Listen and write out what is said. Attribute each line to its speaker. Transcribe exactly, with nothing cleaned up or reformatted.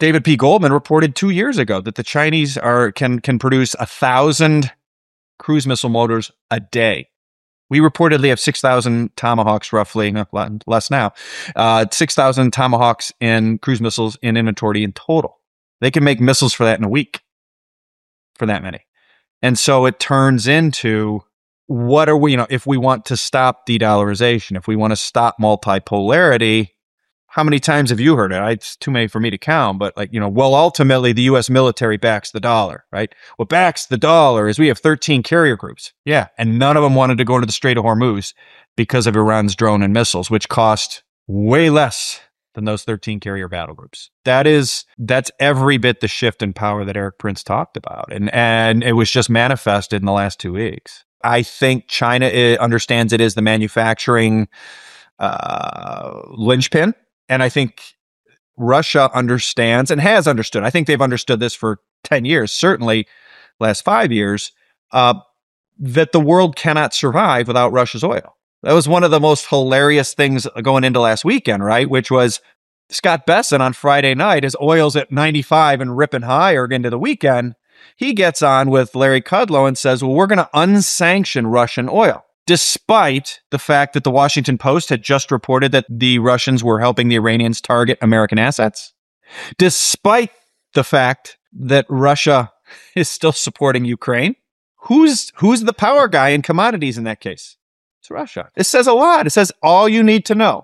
Speaker 1: David P. Goldman reported two years ago that the Chinese are can can produce a thousand cruise missile motors a day. We reportedly have six thousand Tomahawks, roughly, no, less now, uh, six thousand Tomahawks in cruise missiles in inventory in total. They can make missiles for that in a week, for that many. And so it turns into, what are we, you know, if we want to stop de-dollarization, if we want to stop multipolarity, how many times have you heard it? It's too many for me to count, but like, you know, well, ultimately the U S military backs the dollar, right? What backs the dollar is we have thirteen carrier groups. Yeah. And none of them wanted to go into the Strait of Hormuz because of Iran's drone and missiles, which cost way less than those thirteen carrier battle groups. That is, that's every bit the shift in power that Erik Prince talked about. And, and it was just manifested in the last two weeks. I think China it understands it is the manufacturing uh, linchpin. And I think Russia understands and has understood. I think they've understood this for ten years, certainly last five years, uh, that the world cannot survive without Russia's oil. That was one of the most hilarious things going into last weekend, right? Which was Scott Bessent on Friday night, as oil's at ninety-five and ripping higher into the weekend. He gets on with Larry Kudlow and says, well, we're going to unsanction Russian oil. Despite the fact that the Washington Post had just reported that the Russians were helping the Iranians target American assets, despite the fact that Russia is still supporting Ukraine, who's who's the power guy in commodities in that case? It's Russia. It says a lot. It says all you need to know.